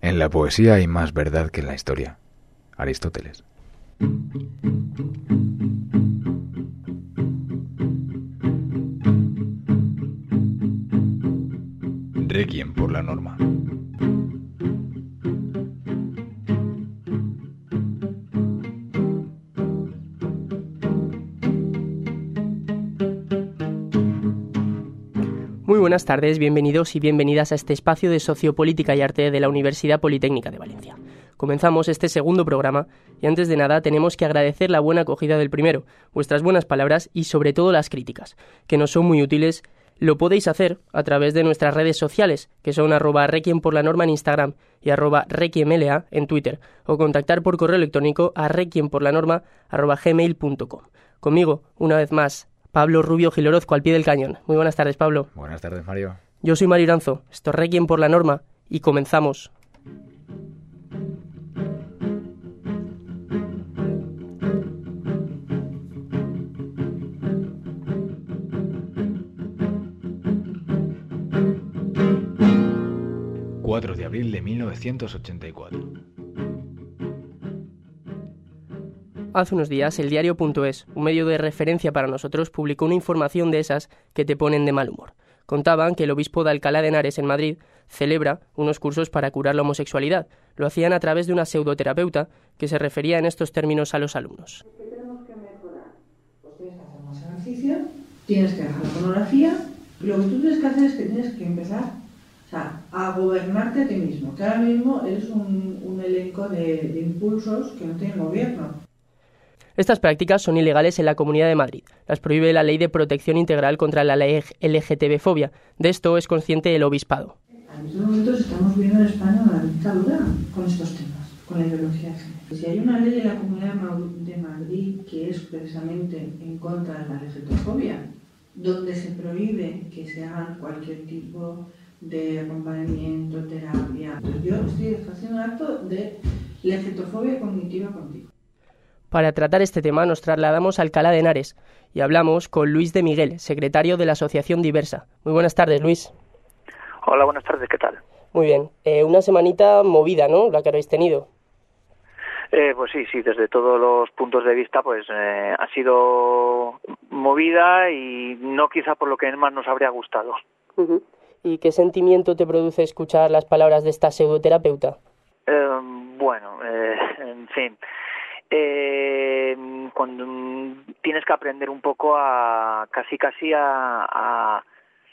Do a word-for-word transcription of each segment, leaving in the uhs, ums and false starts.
En la poesía hay más verdad que en la historia. Aristóteles. Requiem por la norma. Muy buenas tardes, bienvenidos y bienvenidas a este espacio de Sociopolítica y Arte de la Universidad Politécnica de Valencia. Comenzamos este segundo programa y antes de nada tenemos que agradecer la buena acogida del primero, vuestras buenas palabras y sobre todo las críticas, que nos son muy útiles. Lo podéis hacer a través de nuestras redes sociales, que son arroba requiem por la norma en Instagram y arroba requiemla en Twitter, o contactar por correo electrónico a requiemporlanorma arroba gmail punto com. Conmigo, una vez más, Pablo Rubio Gilorozco, al pie del cañón. Muy buenas tardes, Pablo. Buenas tardes, Mario. Yo soy Mario Iranzo, esto es Requiem por la norma y comenzamos. cuatro de abril de mil novecientos ochenta y cuatro. Hace unos días, el diario punto es, un medio de referencia para nosotros, publicó una información de esas que te ponen de mal humor. Contaban que el obispo de Alcalá de Henares, en Madrid, celebra unos cursos para curar la homosexualidad. Lo hacían a través de una pseudoterapeuta que se refería en estos términos a los alumnos. ¿Qué tenemos que mejorar? Pues tienes que hacer más ejercicio, tienes que dejar la pornografía, y lo que tú tienes que hacer es que tienes que empezar o sea, a gobernarte a ti mismo, que ahora mismo eres un, un elenco de, de impulsos que no tiene el gobierno. Estas prácticas son ilegales en la Comunidad de Madrid. Las prohíbe la Ley de Protección Integral contra la L G T B-fobia. De esto es consciente el obispado. En estos momentos estamos viendo en España una dictadura con estos temas, con la ideología de género. Si hay una ley en la Comunidad de Madrid que es precisamente en contra de la L G T B-fobia, donde se prohíbe que se hagan cualquier tipo de acompañamiento, terapia. Yo estoy haciendo un acto de legetofobia cognitiva contigo. Para tratar este tema nos trasladamos a Alcalá de Henares y hablamos con Luis de Miguel, secretario de la Asociación Diversa. Muy buenas tardes, Luis. Hola, buenas tardes, ¿qué tal? Muy bien. Eh, una semanita movida, ¿no?, la que habéis tenido. Eh, pues sí, sí, desde todos los puntos de vista, pues eh, ha sido movida y no quizá por lo que más nos habría gustado. Uh-huh. ¿Y qué sentimiento te produce escuchar las palabras de esta pseudoterapeuta? Eh, bueno, eh, en fin... Eh, cuando tienes que aprender un poco a casi casi a, a,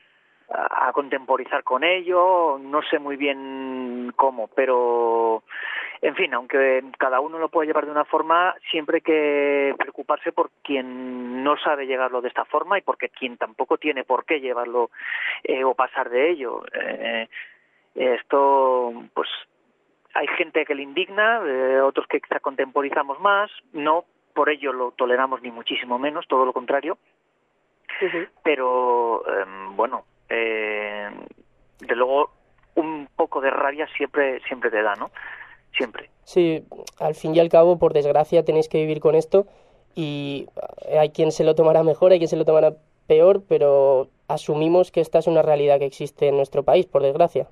a contemporizar con ello, no sé muy bien cómo, pero en fin, aunque cada uno lo puede llevar de una forma, siempre hay que preocuparse por quien no sabe llevarlo de esta forma y porque quien tampoco tiene por qué llevarlo eh, o pasar de ello. Eh, esto, pues hay gente que le indigna, eh, otros que quizá contemporizamos más, no por ello lo toleramos ni muchísimo menos, todo lo contrario. Uh-huh. Pero eh, bueno, eh, de luego un poco de rabia siempre siempre te da, ¿no? Siempre. Sí, al fin y al cabo, por desgracia, tenéis que vivir con esto y hay quien se lo tomará mejor, hay quien se lo tomará peor, pero asumimos que esta es una realidad que existe en nuestro país, por desgracia.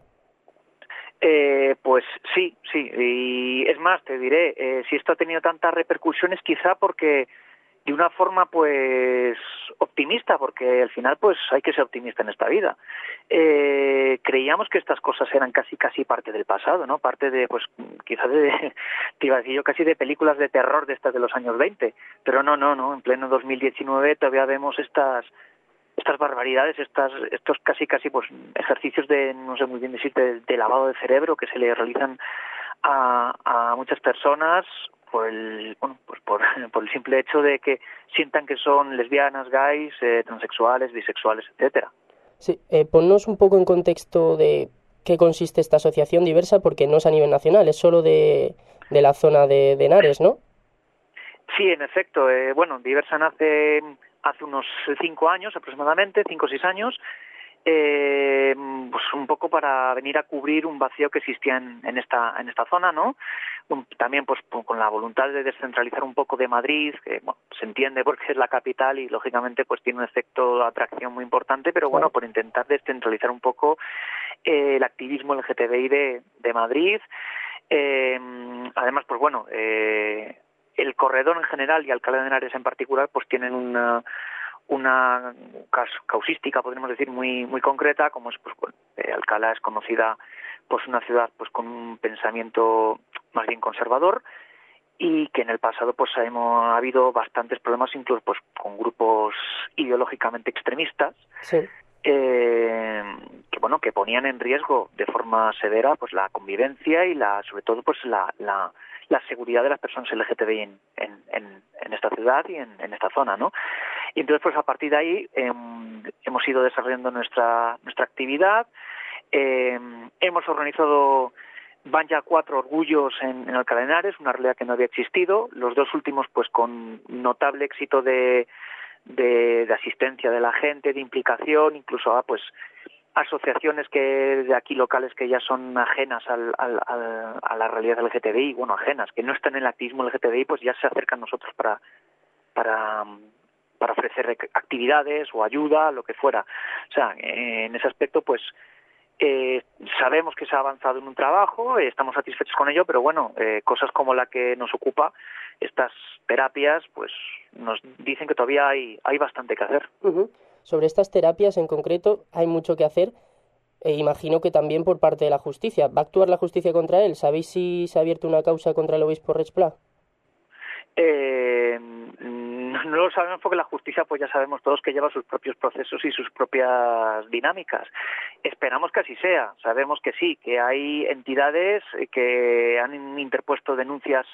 Eh, pues sí, sí, y es más, te diré, eh, si esto ha tenido tantas repercusiones quizá porque de una forma pues optimista, porque al final pues hay que ser optimista en esta vida. Eh, creíamos que estas cosas eran casi casi parte del pasado, ¿no? Parte de, pues quizás de, te iba a decir yo, casi de películas de terror de estas de los años veinte, pero no, no, no, en pleno dos mil diecinueve todavía vemos estas estas barbaridades, estas, estos casi casi pues ejercicios de, no sé muy bien decir, de, de lavado de cerebro que se le realizan a, a muchas personas por el, bueno, pues por, por el simple hecho de que sientan que son lesbianas, gays, eh, transexuales, bisexuales, etcétera. Sí, eh, ponnos un poco en contexto de qué consiste esta asociación Diversa, porque no es a nivel nacional, es solo de, de la zona de, de Henares, ¿no? Sí, en efecto. Eh, bueno, Diversa nace hace unos cinco años aproximadamente, cinco o seis años, eh, pues un poco para venir a cubrir un vacío que existía en, en esta en esta zona, ¿no? También pues con la voluntad de descentralizar un poco de Madrid, que bueno, se entiende porque es la capital y lógicamente pues tiene un efecto de atracción muy importante, pero bueno, por intentar descentralizar un poco eh, el activismo L G T B I de, de Madrid. Eh, además, pues bueno, eh, el corredor en general y Alcalá de Henares en particular pues tienen una una causística, podríamos decir, muy muy concreta, como es pues bueno, eh, Alcalá es conocida pues una ciudad pues con un pensamiento más bien conservador y que en el pasado pues hemos ha habido bastantes problemas incluso pues con grupos ideológicamente extremistas, sí. eh, que bueno que ponían en riesgo de forma severa pues la convivencia y la sobre todo pues la la la seguridad de las personas L G T B I en, en, en, en esta ciudad y en, en esta zona, ¿no? Y entonces, pues a partir de ahí eh, hemos ido desarrollando nuestra nuestra actividad. Eh, hemos organizado, van ya cuatro orgullos en, en Alcalá de Henares, una realidad que no había existido. Los dos últimos, pues con notable éxito de, de, de asistencia de la gente, de implicación, incluso a, pues asociaciones que de aquí locales que ya son ajenas al, al, al, a la realidad L G T B I, bueno, ajenas, que no están en el activismo L G T B I, pues ya se acercan a nosotros para para para ofrecer actividades o ayuda, lo que fuera. O sea, en ese aspecto, pues eh, sabemos que se ha avanzado en un trabajo, eh, estamos satisfechos con ello, pero bueno, eh, cosas como la que nos ocupa, estas terapias, pues nos dicen que todavía hay hay bastante que hacer. Uh-huh. Sobre estas terapias en concreto hay mucho que hacer, e imagino que también por parte de la justicia. ¿Va a actuar la justicia contra él? ¿Sabéis si se ha abierto una causa contra el obispo Reig Pla? Eh, no lo sabemos porque la justicia, pues ya sabemos todos que lleva sus propios procesos y sus propias dinámicas. Esperamos que así sea. Sabemos que sí, que hay entidades que han interpuesto denuncias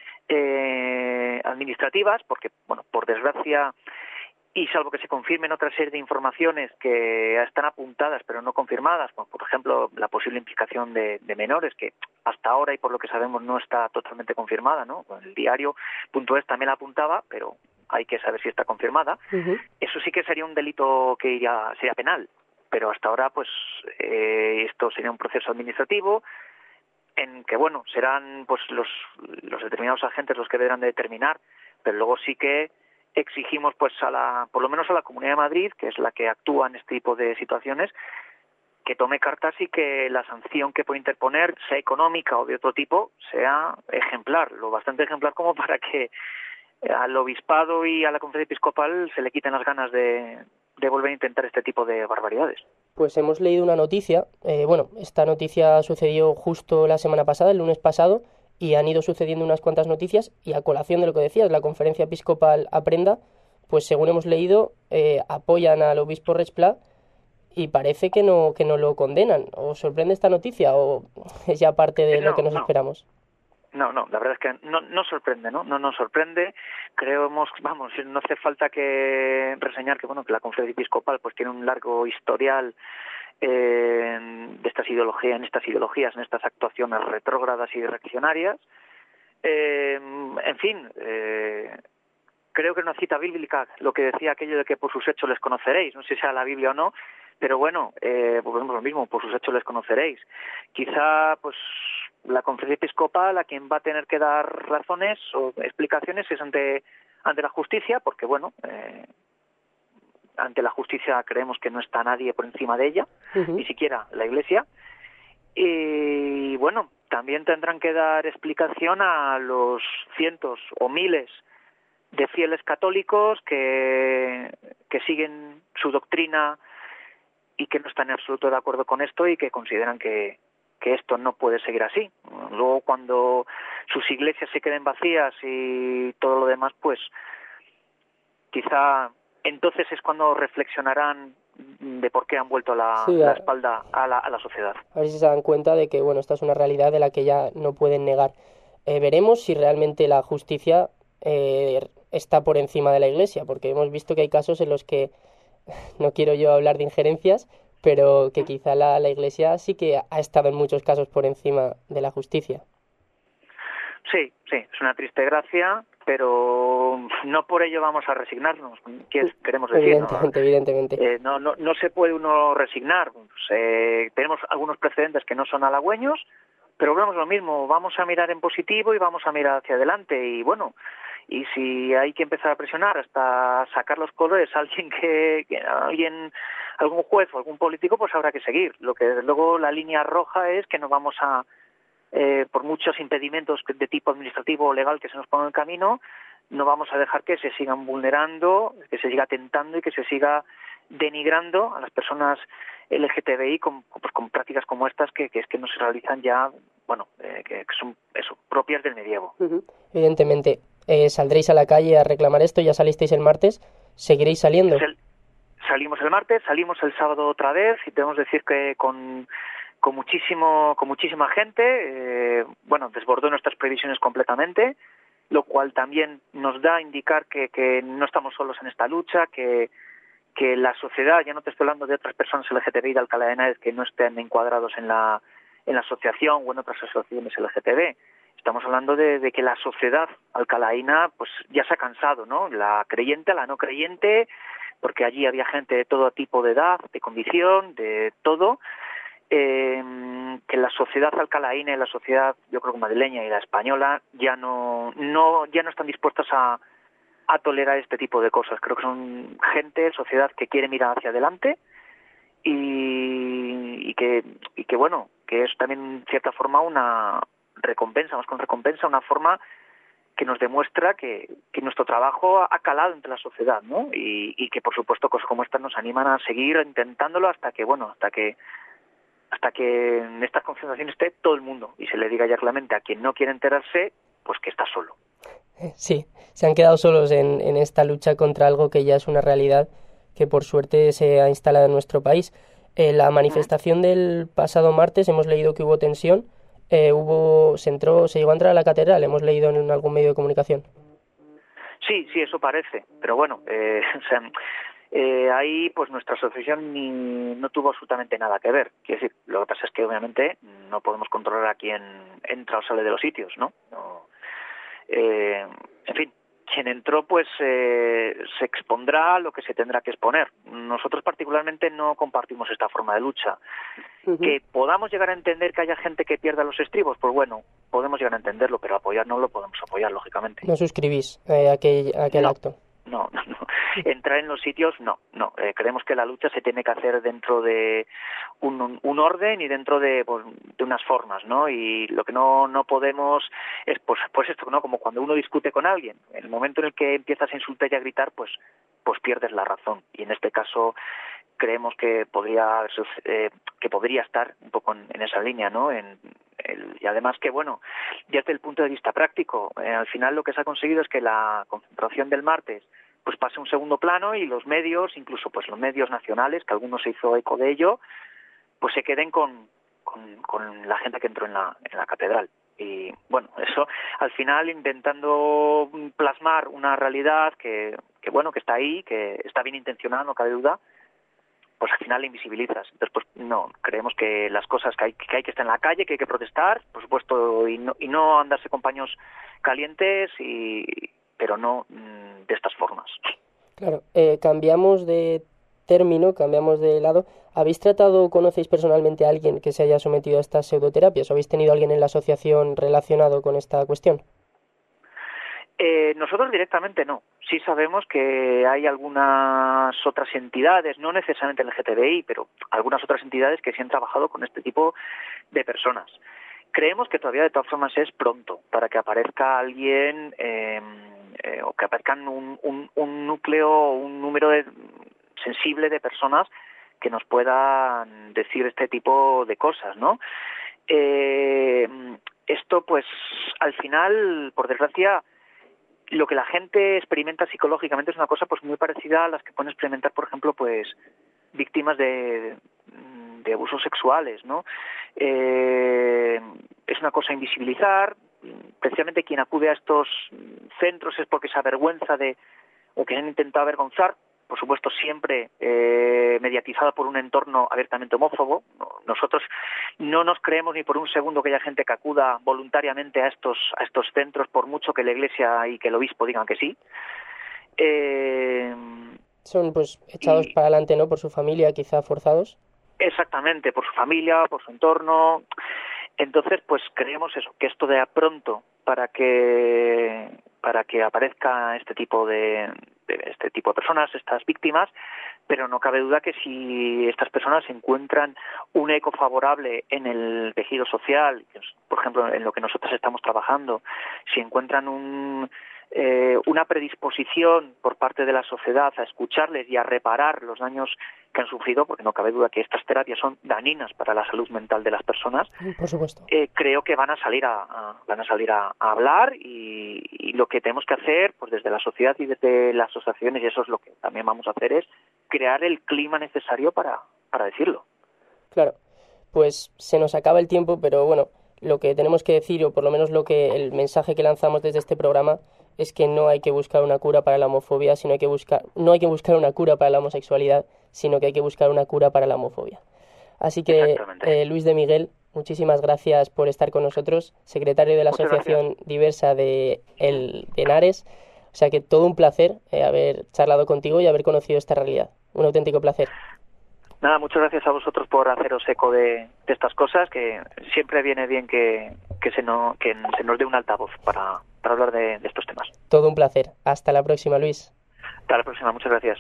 eh, administrativas, porque, bueno, por desgracia, y salvo que se confirmen otra serie de informaciones que están apuntadas pero no confirmadas, como por ejemplo la posible implicación de, de menores, que hasta ahora y por lo que sabemos no está totalmente confirmada, ¿no? El diario punto es también la apuntaba, pero hay que saber si está confirmada. Uh-huh. Eso sí que sería un delito que iría, sería penal, pero hasta ahora pues eh, esto sería un proceso administrativo en que bueno serán pues los los determinados agentes los que deberán de determinar, pero luego sí que exigimos pues a la por lo menos a la Comunidad de Madrid, que es la que actúa en este tipo de situaciones, que tome cartas y que la sanción que puede interponer, sea económica o de otro tipo, sea ejemplar, lo bastante ejemplar como para que al obispado y a la conferencia episcopal se le quiten las ganas de, de volver a intentar este tipo de barbaridades. Pues hemos leído una noticia, eh, bueno, esta noticia sucedió justo la semana pasada, el lunes pasado, y han ido sucediendo unas cuantas noticias, y a colación de lo que decías, la conferencia episcopal Aprenda, pues según hemos leído, eh, apoyan al obispo Reig Pla y parece que no que no lo condenan. ¿Os sorprende esta noticia o es ya parte de no, lo que nos no. esperamos? No, no, la verdad es que no, no sorprende, ¿no? No nos sorprende. Creemos, vamos, no hace falta que reseñar que, bueno, que la conferencia episcopal pues tiene un largo historial eh, de estas ideologías, en estas ideologías, en estas actuaciones retrógradas y reaccionarias. Eh, en fin, eh, creo que es una cita bíblica lo que decía aquello de que por sus hechos les conoceréis. No sé si sea la Biblia o no, pero bueno, eh, pues vemos lo mismo, por sus hechos les conoceréis. Quizá, pues, la conferencia episcopal a quien va a tener que dar razones o explicaciones es ante ante la justicia, porque bueno, eh, ante la justicia creemos que no está nadie por encima de ella, uh-huh. ni siquiera la Iglesia, y bueno, también tendrán que dar explicación a los cientos o miles de fieles católicos que, que siguen su doctrina y que no están en absoluto de acuerdo con esto y que consideran que que esto no puede seguir así. Luego, cuando sus iglesias se queden vacías y todo lo demás, pues quizá entonces es cuando reflexionarán de por qué han vuelto la, sí, a, la espalda a la, a la sociedad. A ver si se dan cuenta de que bueno, esta es una realidad de la que ya no pueden negar. Eh, veremos si realmente la justicia eh, está por encima de la Iglesia, porque hemos visto que hay casos en los que, no quiero yo hablar de injerencias, pero que quizá la, la Iglesia sí que ha estado en muchos casos por encima de la justicia. Sí, sí, es una triste gracia, pero no por ello vamos a resignarnos, ¿qué queremos decir? Evidentemente, ¿no? evidentemente. Eh, no, no, no se puede uno resignar. Pues, eh, tenemos algunos precedentes que no son halagüeños, pero vemos lo mismo, vamos a mirar en positivo y vamos a mirar hacia adelante, y bueno, y si hay que empezar a presionar hasta sacar los colores a alguien que, que alguien, algún juez o algún político, pues habrá que seguir. Lo que desde luego la línea roja es que no vamos a Eh, por muchos impedimentos de tipo administrativo o legal que se nos pongan en el camino, no vamos a dejar que se sigan vulnerando, que se siga atentando y que se siga denigrando a las personas L G T B I con, pues, con prácticas como estas que, que es que no se realizan ya, bueno, eh, que, que son eso, propias del medievo. Uh-huh. Evidentemente, eh, saldréis a la calle a reclamar esto, ya salisteis el martes, ¿seguiréis saliendo? El, salimos el martes, salimos el sábado otra vez, y debemos decir que con con muchísimo con muchísima gente, eh, bueno, desbordó nuestras previsiones completamente, lo cual también nos da a indicar que, que no estamos solos en esta lucha, que, que la sociedad, ya no te estoy hablando de otras personas L G T B I de Alcalá de Henares que no estén encuadrados en la en la asociación o en otras asociaciones L G T B, estamos hablando de, de que la sociedad alcalaína pues ya se ha cansado, ¿no? La creyente, la no creyente, porque allí había gente de todo tipo de edad, de condición, de todo. Eh, que la sociedad alcalaína y la sociedad, yo creo que madrileña y la española ya no no ya no están dispuestas a, a tolerar este tipo de cosas. Creo que son gente, sociedad que quiere mirar hacia adelante y, y que y que bueno, que es también en cierta forma una recompensa, más con recompensa, una forma que nos demuestra que, que nuestro trabajo ha calado entre la sociedad, ¿no? Y, y que por supuesto cosas como estas nos animan a seguir intentándolo hasta que bueno, hasta que hasta que en estas concentraciones esté todo el mundo y se le diga ya claramente a quien no quiere enterarse, pues que está solo. Sí, se han quedado solos en, en esta lucha contra algo que ya es una realidad que por suerte se ha instalado en nuestro país. Eh, la manifestación del pasado martes, hemos leído que hubo tensión, eh, hubo se entró, se llegó a entrar a la catedral, hemos leído en algún medio de comunicación. Sí, sí, eso parece, pero bueno, eh, o sea, Eh, ahí pues nuestra asociación ni, no tuvo absolutamente nada que ver. Quiero decir, lo que pasa es que obviamente no podemos controlar a quién entra o sale de los sitios, ¿no? no eh, en fin, quien entró pues eh, se expondrá lo que se tendrá que exponer. Nosotros particularmente no compartimos esta forma de lucha. Uh-huh. Que podamos llegar a entender que haya gente que pierda los estribos, pues bueno, podemos llegar a entenderlo, pero apoyar no lo podemos apoyar, lógicamente. ¿No suscribís eh, a aquel, a aquel no. acto? No, no, no. Entrar en los sitios, no, no. Eh, creemos que la lucha se tiene que hacer dentro de un, un, un orden y dentro de, pues, de unas formas, ¿no? Y lo que no no podemos es, pues, pues esto, ¿no? Como cuando uno discute con alguien. En el momento en el que empiezas a insultar y a gritar, pues, pues pierdes la razón. Y en este caso creemos que podría eh, que podría estar un poco en, en esa línea, ¿no? En, el, y además que, bueno, ya desde el punto de vista práctico, eh, al final lo que se ha conseguido es que la concentración del martes pues pase a un segundo plano y los medios, incluso pues los medios nacionales, que algunos se hizo eco de ello, pues se queden con, con, con la gente que entró en la, en la catedral. Y bueno, eso al final intentando plasmar una realidad que, que bueno, que está ahí, que está bien intencionada, no cabe duda, pues al final la invisibilizas. Entonces, pues no, creemos que las cosas que hay que, hay que estar en la calle, que hay que protestar, por supuesto, y no, y no andarse con paños calientes, y pero no mmm, de estas formas. Claro, eh, cambiamos de término, cambiamos de lado. ¿Habéis tratado o conocéis personalmente a alguien que se haya sometido a estas pseudoterapias? ¿O habéis tenido a alguien en la asociación relacionado con esta cuestión? Eh, nosotros directamente no. Sí sabemos que hay algunas otras entidades, no necesariamente el L G T B I, pero algunas otras entidades que sí han trabajado con este tipo de personas. Creemos que todavía de todas formas es pronto para que aparezca alguien eh, eh, o que aparezcan un, un, un núcleo, un número de, sensible de personas que nos puedan decir este tipo de cosas, ¿no? Eh, esto, pues, al final, por desgracia, lo que la gente experimenta psicológicamente es una cosa pues muy parecida a las que pueden experimentar, por ejemplo, pues víctimas de, de abusos sexuales, ¿no? Eh, es una cosa invisibilizar. Precisamente quien acude a estos centros es porque se avergüenza de, o que han intentado avergonzar por supuesto siempre eh, mediatizada por un entorno abiertamente homófobo. Nosotros no nos creemos ni por un segundo que haya gente que acuda voluntariamente a estos a estos centros, por mucho que la Iglesia y que el obispo digan que sí. Eh, Son pues echados y, para adelante, ¿no? Por su familia, quizá forzados. Exactamente, por su familia, por su entorno. Entonces, pues creemos eso, que esto de a pronto para que para que aparezca este tipo de, de este tipo de personas, estas víctimas, pero no cabe duda que si estas personas encuentran un eco favorable en el tejido social, por ejemplo, en lo que nosotros estamos trabajando, si encuentran un Eh, una predisposición por parte de la sociedad a escucharles y a reparar los daños que han sufrido, porque no cabe duda que estas terapias son dañinas para la salud mental de las personas. Por supuesto. Eh, creo que van a salir a, a van a salir a, a hablar y, y lo que tenemos que hacer, pues desde la sociedad y desde las asociaciones, y eso es lo que también vamos a hacer, es crear el clima necesario para para decirlo. Claro, pues se nos acaba el tiempo, pero bueno, lo que tenemos que decir, o por lo menos lo que el mensaje que lanzamos desde este programa, es que no hay que buscar una cura para la homofobia, sino hay que buscar no hay que buscar una cura para la homosexualidad, sino que hay que buscar una cura para la homofobia. Así que, eh, Luis de Miguel, muchísimas gracias por estar con nosotros, secretario de la Muchas Asociación gracias. Diversa de el de Henares. O sea que todo un placer eh, haber charlado contigo y haber conocido esta realidad. Un auténtico placer. Nada, muchas gracias a vosotros por haceros eco de, de estas cosas, que siempre viene bien que, que, se, no, que se nos dé un altavoz para, para hablar de, de estos temas. Todo un placer. Hasta la próxima, Luis. Hasta la próxima, muchas gracias.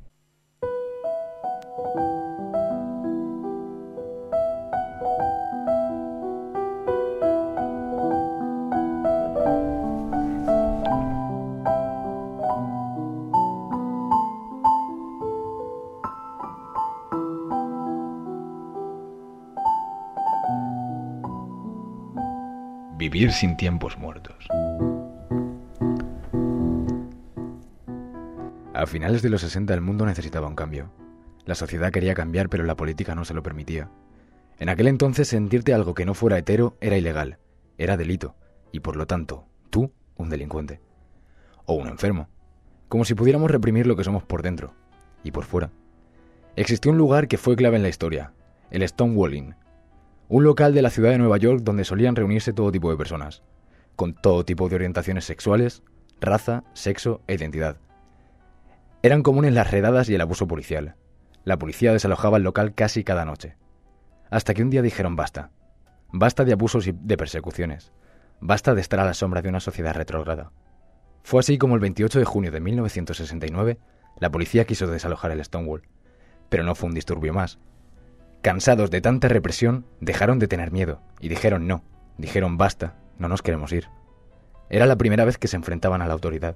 Vivir sin tiempos muertos. A finales de los sesenta el mundo necesitaba un cambio. La sociedad quería cambiar, pero la política no se lo permitía. En aquel entonces sentirte algo que no fuera hetero era ilegal, era delito, y por lo tanto, tú, un delincuente. O un enfermo. Como si pudiéramos reprimir lo que somos por dentro, y por fuera. Existió un lugar que fue clave en la historia, el Stonewall Inn. Un local de la ciudad de Nueva York donde solían reunirse todo tipo de personas, con todo tipo de orientaciones sexuales, raza, sexo e identidad. Eran comunes las redadas y el abuso policial. La policía desalojaba el local casi cada noche. Hasta que un día dijeron basta. Basta de abusos y de persecuciones. Basta de estar a la sombra de una sociedad retrógrada. Fue así como el veintiocho de junio de mil novecientos sesenta y nueve la policía quiso desalojar el Stonewall. Pero no fue un disturbio más. Cansados de tanta represión, dejaron de tener miedo y dijeron no, dijeron basta, no nos queremos ir. Era la primera vez que se enfrentaban a la autoridad.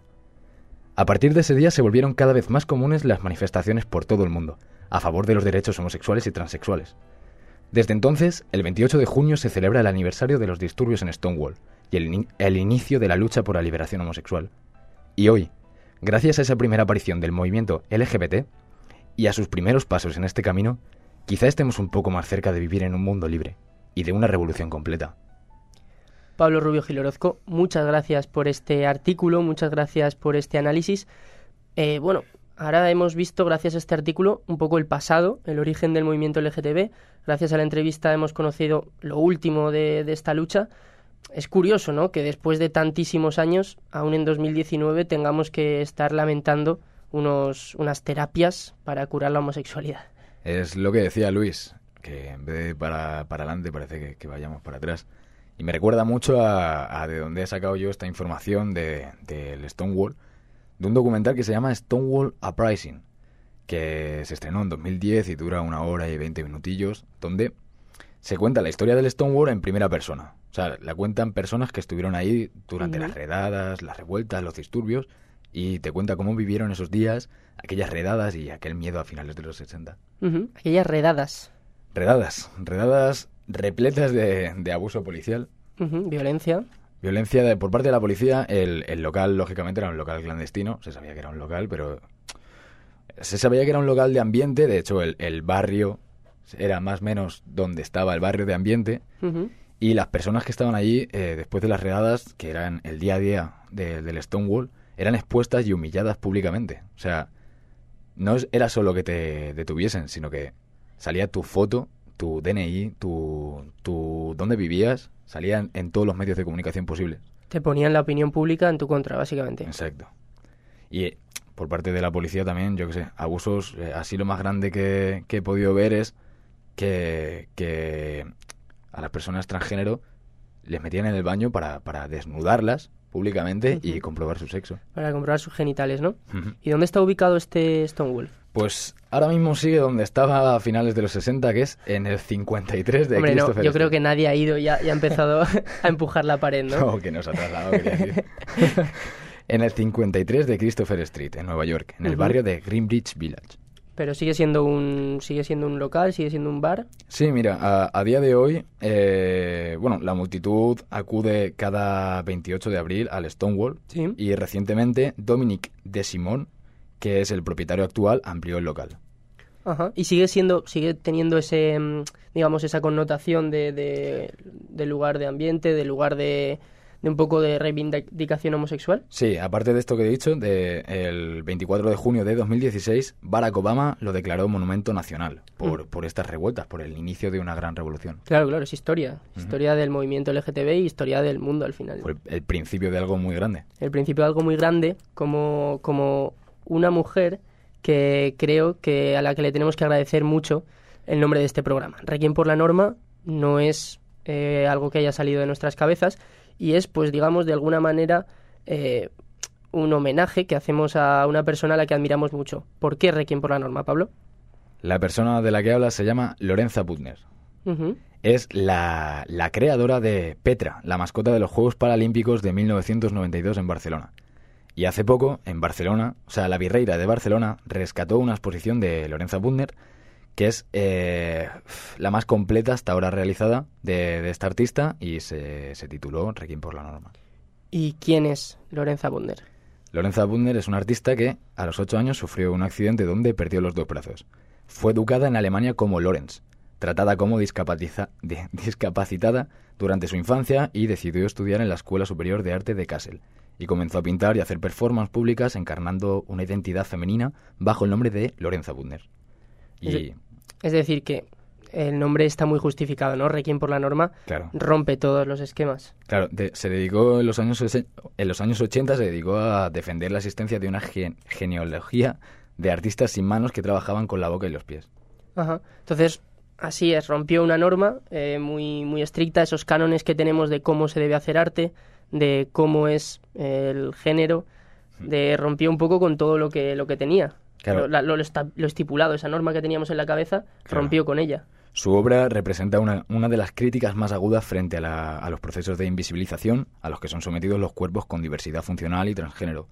A partir de ese día se volvieron cada vez más comunes las manifestaciones por todo el mundo, a favor de los derechos homosexuales y transexuales. Desde entonces, el veintiocho de junio se celebra el aniversario de los disturbios en Stonewall y el, el inicio de la lucha por la liberación homosexual. Y hoy, gracias a esa primera aparición del movimiento L G B T y a sus primeros pasos en este camino, quizá estemos un poco más cerca de vivir en un mundo libre y de una revolución completa. Pablo Rubio Gil Orozco, muchas gracias por este artículo, muchas gracias por este análisis. Eh, bueno, ahora hemos visto, gracias a este artículo, un poco el pasado, el origen del movimiento L G T B. Gracias a la entrevista hemos conocido lo último de, de esta lucha. Es curioso, ¿no?, que después de tantísimos años, aún en dos mil diecinueve, tengamos que estar lamentando unos, unas terapias para curar la homosexualidad. Es lo que decía Luis, que en vez de para, para adelante parece que, que vayamos para atrás. Y me recuerda mucho a, a de donde he sacado yo esta información de, del Stonewall, de un documental que se llama Stonewall Uprising, que se estrenó en dos mil diez y dura una hora y veinte minutillos, donde se cuenta la historia del Stonewall en primera persona. O sea, la cuentan personas que estuvieron ahí durante uh-huh. las redadas, las revueltas, los disturbios, y te cuenta cómo vivieron esos días, aquellas redadas y aquel miedo a finales de los sesenta. Uh-huh. Aquellas redadas. Redadas, redadas repletas de, de abuso policial. Uh-huh. Violencia. Violencia de, por parte de la policía. El, el local, lógicamente, era un local clandestino. Se sabía que era un local, pero... Se sabía que era un local de ambiente. De hecho, el, el barrio era más o menos donde estaba el barrio de ambiente. Uh-huh. Y las personas que estaban allí, eh, después de las redadas, que eran el día a día de, del Stonewall, eran expuestas y humilladas públicamente. O sea, no era solo que te detuviesen, sino que salía tu foto, tu D N I, tu, tu dónde vivías, salía en, en todos los medios de comunicación posibles. Te ponían la opinión pública en tu contra, básicamente. Exacto. Y eh, por parte de la policía también, yo qué sé, abusos, eh, así lo más grande que, que he podido ver es que, que a las personas transgénero les metían en el baño para, para desnudarlas públicamente uh-huh. y comprobar su sexo. Para comprobar sus genitales, ¿no? Uh-huh. ¿Y dónde está ubicado este Stonewall? Pues ahora mismo sigue donde estaba a finales de los sesenta, que es en el cincuenta y tres de Hombre, Christopher no, yo Street. creo que nadie ha ido y ha, y ha empezado a empujar la pared, ¿no? No, que nos ha trasladado, quería decir. En el cincuenta y tres de Christopher Street, en Nueva York, en el uh-huh. barrio de Greenwich Village. Pero sigue siendo un sigue siendo un local, sigue siendo un bar. Sí, mira, a, a día de hoy, eh, bueno, la multitud acude cada veintiocho de abril al Stonewall. Sí. Y recientemente Dominic de Simón, que es el propietario actual, amplió el local. Ajá. Y sigue siendo, sigue teniendo ese, digamos, esa connotación de, de, de lugar de ambiente, de lugar de, de un poco de reivindicación homosexual. Sí, aparte de esto que he dicho, de el veinticuatro de junio de dos mil dieciséis, Barack Obama lo declaró monumento nacional por, mm. por estas revueltas, por el inicio de una gran revolución. Claro, claro, es historia. Uh-huh. Historia del movimiento L G T B y historia del mundo al final. Por el, el principio de algo muy grande. El principio de algo muy grande, como, como una mujer que creo que a la que le tenemos que agradecer mucho el nombre de este programa. Requiem por la norma no es eh, algo que haya salido de nuestras cabezas, y es, pues digamos, de alguna manera eh, un homenaje que hacemos a una persona a la que admiramos mucho. ¿Por qué Requiem por la norma, Pablo? La persona de la que hablas se llama Lorenza Putner. Uh-huh. Es la, la creadora de Petra, la mascota de los Juegos Paralímpicos de mil novecientos noventa y dos en Barcelona. Y hace poco, en Barcelona, o sea, la Virreira de Barcelona rescató una exposición de Lorenza Putner, que es eh, la más completa hasta ahora realizada de, de esta artista, y se, se tituló Requiem por la norma. ¿Y quién es Lorenza Putner? Lorenza Putner es una artista que a los ocho años sufrió un accidente donde perdió los dos brazos. Fue educada en Alemania como Lorenz, tratada como discapacita, de, discapacitada durante su infancia, y decidió estudiar en la Escuela Superior de Arte de Kassel. Y comenzó a pintar y hacer performances públicas encarnando una identidad femenina bajo el nombre de Lorenza Putner. Y... Es decir, que el nombre está muy justificado, ¿no? Requiem por la norma claro. rompe todos los esquemas. Claro, de, se dedicó en los años en los años ochenta se dedicó a defender la existencia de una gen, genealogía de artistas sin manos que trabajaban con la boca y los pies. Ajá. Entonces, así es, rompió una norma eh, muy, muy estricta, esos cánones que tenemos de cómo se debe hacer arte, de cómo es el género, de rompió un poco con todo lo que lo que tenía. Claro. Lo, lo, lo estipulado, esa norma que teníamos en la cabeza, claro. rompió con ella. Su obra representa una, una de las críticas más agudas frente a, la, a los procesos de invisibilización a los que son sometidos los cuerpos con diversidad funcional y transgénero.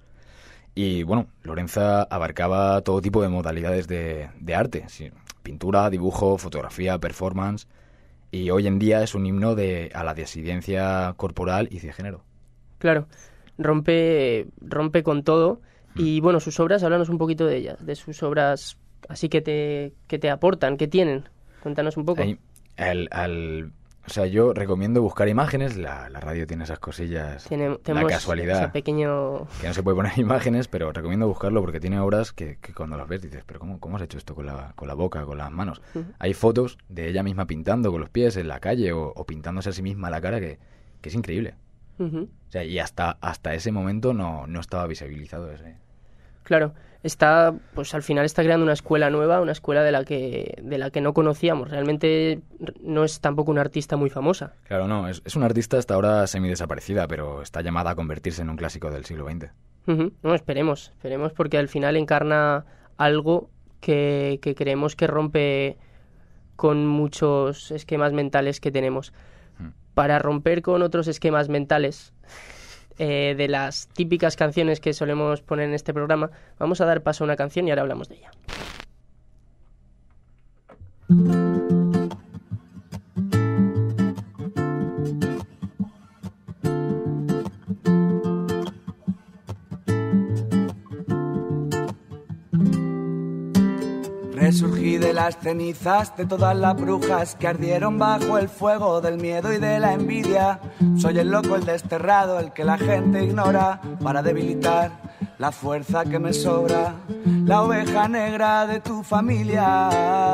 Y bueno, Lorenza abarcaba todo tipo de modalidades de, de arte, sí, pintura, dibujo, fotografía, performance, y hoy en día es un himno de, a la disidencia corporal y de género. Claro, rompe, rompe con todo. Y bueno, sus obras, háblanos un poquito de ellas, de sus obras así que te, que te aportan, que tienen. Cuéntanos un poco. Ahí, al, al, o sea, yo recomiendo buscar imágenes, la, la radio tiene esas cosillas, tiene, la casualidad, ese pequeño... que no se puede poner imágenes, pero recomiendo buscarlo porque tiene obras que, que cuando las ves dices, pero ¿cómo, cómo has hecho esto con la, con la boca, con las manos? Uh-huh. Hay fotos de ella misma pintando con los pies en la calle o, o pintándose a sí misma la cara que, que es increíble. Uh-huh. O sea, y hasta hasta ese momento no, no estaba visibilizado ese. Claro, está, pues al final está creando una escuela nueva, una escuela de la que de la que no conocíamos. Realmente no es tampoco una artista muy famosa. Claro, no, es, es una artista hasta ahora semidesaparecida, pero está llamada a convertirse en un clásico del siglo veinte. Uh-huh. No, esperemos, esperemos porque al final encarna algo que, que creemos que rompe con muchos esquemas mentales que tenemos. Para romper con otros esquemas mentales eh, de las típicas canciones que solemos poner en este programa, vamos a dar paso a una canción y ahora hablamos de ella. Resurgí de las cenizas de todas las brujas que ardieron bajo el fuego del miedo y de la envidia. Soy el loco, el desterrado, el que la gente ignora para debilitar la fuerza que me sobra, la oveja negra de tu familia,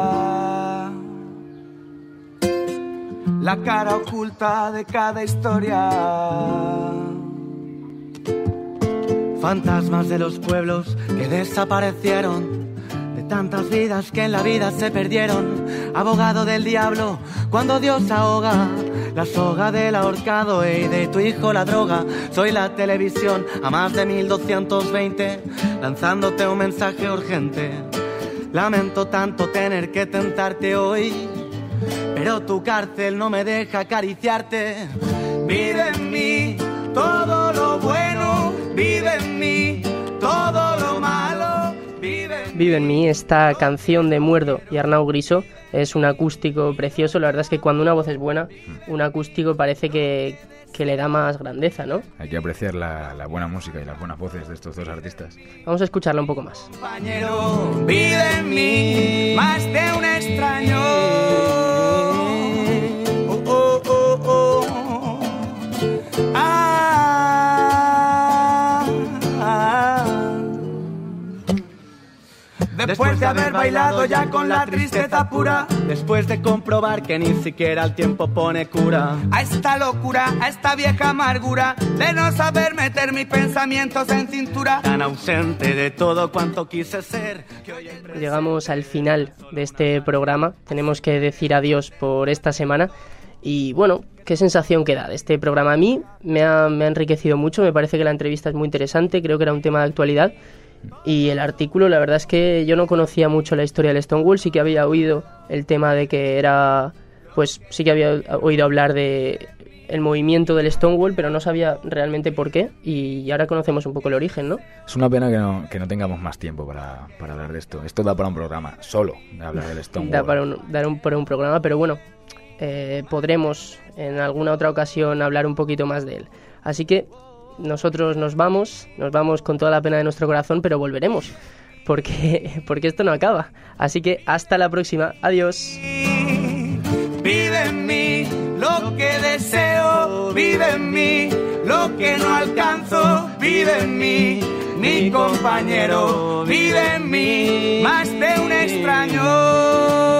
la cara oculta de cada historia. Fantasmas de los pueblos que desaparecieron, de tantas vidas que en la vida se perdieron. Abogado del diablo cuando Dios ahoga, la soga del ahorcado y de tu hijo la droga. Soy la televisión a más de mil doscientos veinte, lanzándote un mensaje urgente. Lamento tanto tener que tentarte hoy, pero tu cárcel no me deja acariciarte. Vive en mí todo lo bueno, vive en mí todo lo malo. Vive en, vive en mí, esta canción de Muerdo y Arnau Griso es un acústico precioso. La verdad es que cuando una voz es buena, un acústico parece que, que le da más grandeza, ¿no? Hay que apreciar la, la buena música y las buenas voces de estos dos artistas. Vamos a escucharla un poco más. Compañero, vive en mí más de un extraño. Oh, oh, oh, oh. Ah, ah. Después de haber bailado ya con la tristeza pura, después de comprobar que ni siquiera el tiempo pone cura a esta locura, a esta vieja amargura de no saber meter mis pensamientos en cintura, tan ausente de todo cuanto quise ser, que hoy hay... Llegamos al final de este programa. Tenemos que decir adiós por esta semana. Y bueno, ¿qué sensación queda de este programa? A mí me ha, me ha enriquecido mucho. Me parece que la entrevista es muy interesante. Creo que era un tema de actualidad. Y el artículo, la verdad es que yo no conocía mucho la historia del Stonewall. Sí que había oído el tema de que era... Pues sí que había oído hablar de el movimiento del Stonewall, pero no sabía realmente por qué. Y ahora conocemos un poco el origen, ¿no? Es una pena que no, que no tengamos más tiempo para, para hablar de esto. Esto da para un programa solo, de hablar del Stonewall. Da para un, dar un, para un programa, pero bueno, eh, podremos en alguna otra ocasión hablar un poquito más de él. Así que nosotros nos vamos, nos vamos con toda la pena de nuestro corazón, pero volveremos, porque, porque esto no acaba. Así que hasta la próxima. Adiós. Vive en mí lo que deseo, vive en mí lo que no alcanzo, vive en mí mi compañero, vive en mí más de un extraño.